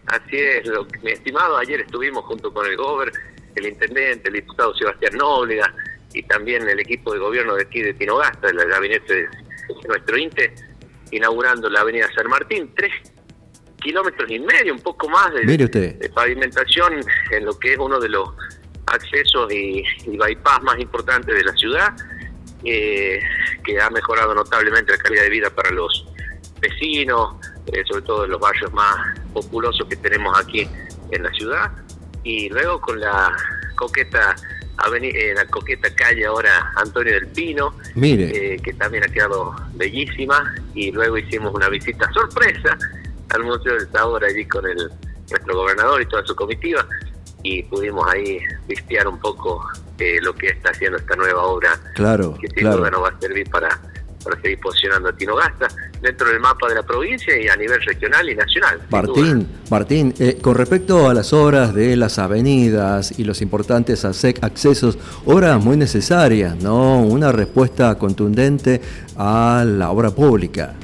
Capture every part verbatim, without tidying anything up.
Así es, lo, mi estimado, ayer estuvimos junto con el Gober, el intendente, el diputado Sebastián Nóbrega y también el equipo de gobierno de aquí de Tinogasta, el gabinete de nuestro INTE, inaugurando la avenida San Martín, tres kilómetros y medio, un poco más de, de pavimentación en lo que es uno de los accesos y, y bypass más importantes de la ciudad, eh, que ha mejorado notablemente la calidad de vida para los vecinos, eh, sobre todo en los barrios más populosos que tenemos aquí en la ciudad, y luego con la coqueta avenida, eh, la coqueta calle ahora Antonio del Pino, eh, que también ha quedado bellísima, y luego hicimos una visita sorpresa al Museo del Sabor allí con el nuestro gobernador y toda su comitiva, y pudimos ahí vistear un poco eh, lo que está haciendo esta nueva obra, claro, que sin claro. duda nos va a servir para, para seguir posicionando a Tinogasta dentro del mapa de la provincia y a nivel regional y nacional. Martín, Martín, eh, con respecto a las obras de las avenidas y los importantes accesos, obras muy necesarias, ¿no? Una respuesta contundente a la obra pública.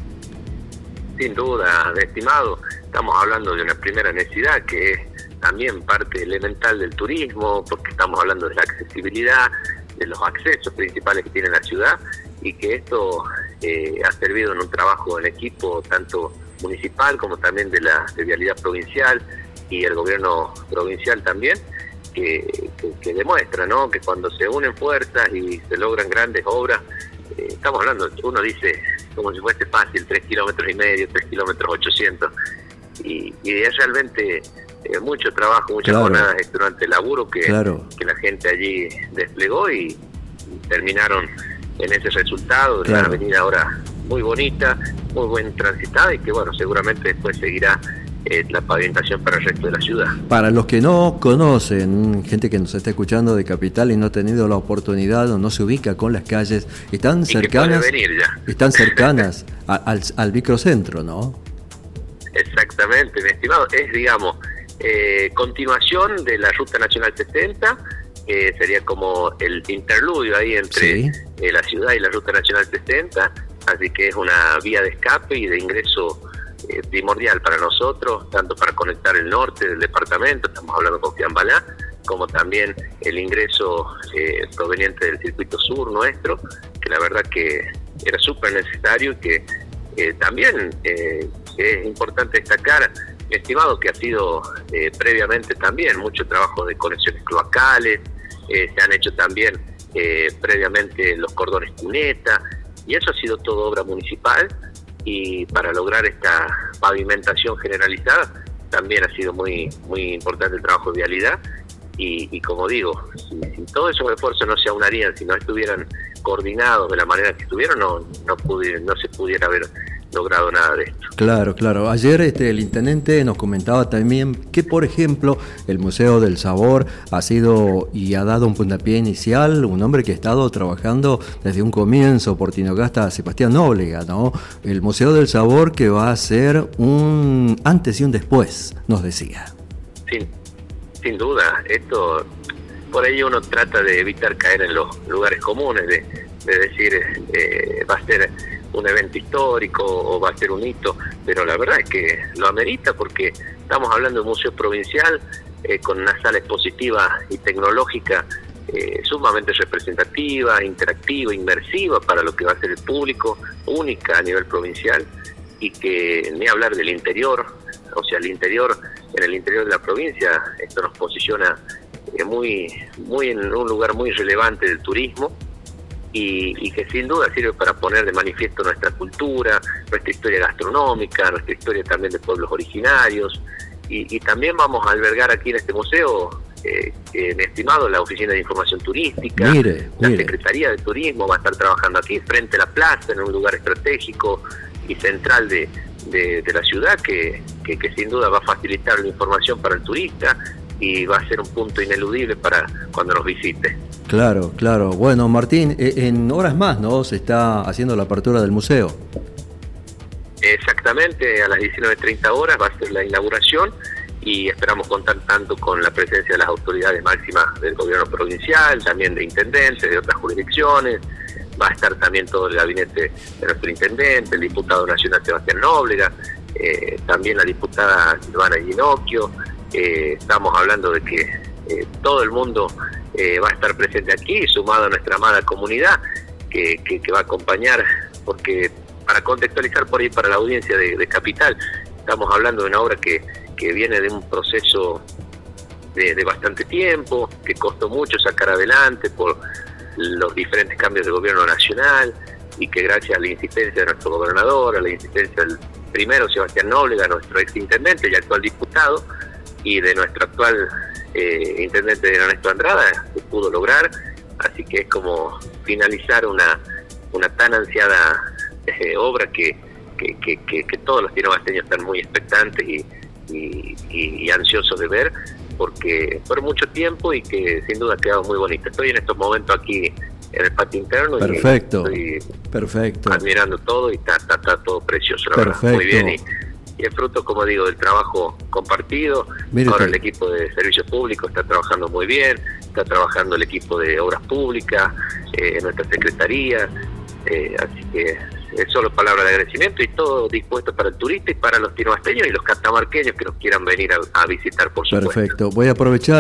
Sin duda, estimado, estamos hablando de una primera necesidad que es también parte elemental del turismo, porque estamos hablando de la accesibilidad, de los accesos principales que tiene la ciudad, y que esto eh, ha servido en un trabajo en equipo tanto municipal como también de la de vialidad provincial y el gobierno provincial también, que, que, que demuestra, ¿no?, que cuando se unen fuerzas y se logran grandes obras, eh, estamos hablando, uno dice como si fuese fácil, tres kilómetros y medio, tres kilómetros ochocientos, y, y es realmente eh, mucho trabajo, muchas claro. jornadas durante el laburo que, claro. que la gente allí desplegó y, y terminaron en ese resultado, claro. una avenida ahora muy bonita, muy buen transitada, y que bueno, seguramente después seguirá eh, la pavimentación para el resto de la ciudad. Para los que no conocen, gente que nos está escuchando de Capital y no ha tenido la oportunidad o no se ubica con las calles, están y cercanas, que puede venir ya. están cercanas a, al, al microcentro, ¿no? Exactamente, mi estimado, es digamos eh, continuación de la Ruta Nacional setenta, eh, sería como el interludio ahí entre sí. eh, la ciudad y la Ruta Nacional setenta, así que es una vía de escape y de ingreso eh, primordial para nosotros, tanto para conectar el norte del departamento, estamos hablando con Fiambalá, como también el ingreso eh, proveniente del circuito sur nuestro, que la verdad que era súper necesario y que eh, también eh, es importante destacar, mi estimado, que ha sido eh, previamente también mucho trabajo de conexiones cloacales, eh, se han hecho también eh, previamente los cordones cuneta, y eso ha sido todo obra municipal, y para lograr esta pavimentación generalizada también ha sido muy muy importante el trabajo de vialidad, y, y como digo, si, si todos esos esfuerzos no se aunarían, si no estuvieran coordinados de la manera que estuvieron, no no, pudi- no se pudiera haber logrado nada de esto. Claro, claro. Ayer este, el intendente nos comentaba también que, por ejemplo, el Museo del Sabor ha sido y ha dado un puntapié inicial, un hombre que ha estado trabajando desde un comienzo por Tinogasta, Sebastián Nóbrega, ¿no? El Museo del Sabor que va a ser un antes y un después, nos decía. Sin, sin duda, esto, por ello uno trata de evitar caer en los lugares comunes, de, de decir, eh, va a ser un evento histórico o va a ser un hito, pero la verdad es que lo amerita, porque estamos hablando de un museo provincial eh, con una sala expositiva y tecnológica eh, sumamente representativa, interactiva, inmersiva para lo que va a ser el público, única a nivel provincial, y que ni hablar del interior, o sea, el interior, en el interior de la provincia, esto nos posiciona eh, muy, muy en un lugar muy relevante del turismo, Y, y que sin duda sirve para poner de manifiesto nuestra cultura, nuestra historia gastronómica, nuestra historia también de pueblos originarios, y, y también vamos a albergar aquí en este museo, eh, eh, mi estimado, la Oficina de Información Turística, mire, la mire. Secretaría de Turismo va a estar trabajando aquí frente a la plaza, en un lugar estratégico y central de, de, de la ciudad, que, que, que sin duda va a facilitar la información para el turista y va a ser un punto ineludible para cuando nos visite. Claro, claro. Bueno, Martín, en horas más, ¿no?, se está haciendo la apertura del museo. Exactamente, a las diecinueve treinta horas va a ser la inauguración, y esperamos contar tanto con la presencia de las autoridades máximas del gobierno provincial, también de intendentes de otras jurisdicciones. Va a estar también todo el gabinete de nuestro intendente, el diputado nacional Sebastián Nóbrega, eh, también la diputada Silvana Ginocchio. Eh, estamos hablando de que eh, todo el mundo eh, va a estar presente aquí, sumado a nuestra amada comunidad, que, que, que va a acompañar, porque para contextualizar por ahí para la audiencia de, de Capital, estamos hablando de una obra que, que viene de un proceso de, de bastante tiempo, que costó mucho sacar adelante por los diferentes cambios de gobierno nacional, y que gracias a la insistencia de nuestro gobernador, a la insistencia del primero Sebastián Nóblega, nuestro ex intendente y actual diputado, y de nuestro actual eh, intendente Ernesto Andrada, se pudo lograr. Así que es como finalizar una una tan ansiada eh, obra que, que, que, que, que todos los tinogasteños están muy expectantes y, y, y, y ansiosos de ver, porque por mucho tiempo y que sin duda ha quedado muy bonita. Estoy en estos momentos aquí en el patio interno. Perfecto, y estoy perfecto. admirando todo y está, está, está todo precioso, la Perfecto. verdad, muy bien. Y, y es fruto, como digo, del trabajo compartido. Mire Ahora usted. el equipo de servicios públicos está trabajando muy bien, está trabajando el equipo de obras públicas, eh, nuestra secretaría, eh, así que es solo palabra de agradecimiento y todo dispuesto para el turista y para los tinogasteños y los catamarqueños que nos quieran venir a, a visitar, por supuesto. Perfecto, voy a aprovechar